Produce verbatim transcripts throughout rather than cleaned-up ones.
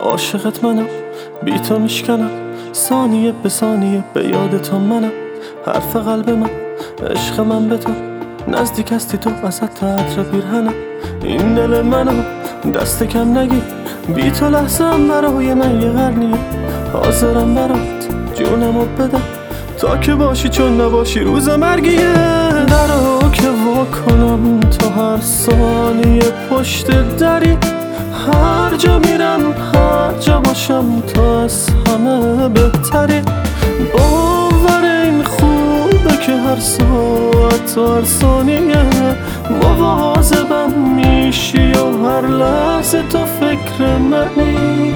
عاشقت منم، بی تو میشکنم ثانیه به ثانیه، به یاد تو منم، حرف قلب من، عشق من به تو، نزدیک هستی تو وسط تئاتر پیرهنم. این دل منم دست کم نگیر، بی تو لحظه‌ام برای من یه قرنیه، حاضرم برات جونمو بدم تا که باشی چون نباشی روز مرگیه. درو که وا کنم تو هر ثانیه پشت دری، هر جا میرم هر جا باشم تو از همه بهتری. باور این خوبه که هر ساعت و هر ثانیه مواظبم میشی و هر لحظه تو فکر منی.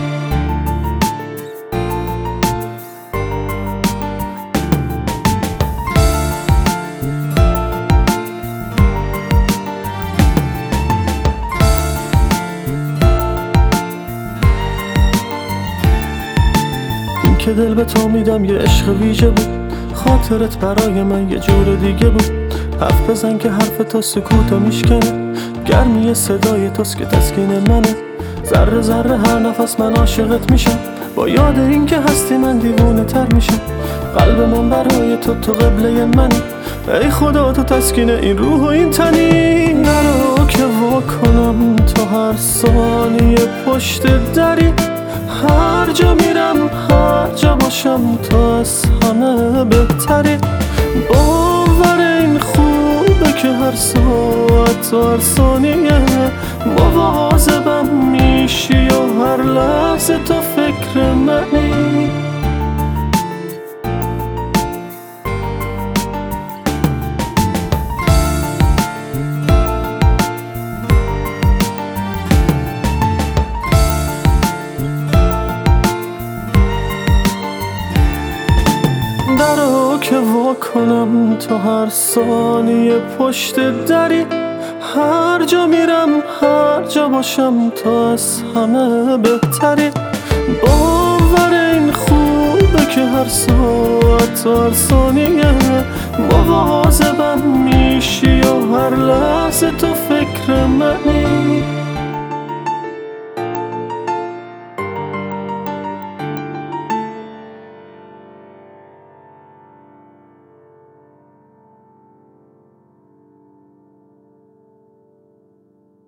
که دل به تو میدم یه عشق ویژه بود، خاطرت برای من یه جور دیگه بود. حرف بزن که حرف تو سکوتو میشکنه، گرمی صدای توست که تسکین منه. ذره ذره هر نفس من عاشقت میشم، با یاد این که هستی من دیوونه تر میشم. قلب من برای تو تو قبله منی، ای خدا تو تسکین این روح و این تنی. نرو که وا کنم تو هر ثانیه پشت دری، هر جا میرم هر جا باشم تو از همه بهتری. باور این خوبه که هر ساعت و هر ثانیه مواظبم میشی و هر لحظه تو فکر منی. درو که وا کنم تو هر ثانیه پشت دری، هر جا میرم هر جا باشم تو از همه بهتری. باور این خوبه که هر ساعت و هر ثانیه مواظبم میشی و هر لحظه تو فکر منی.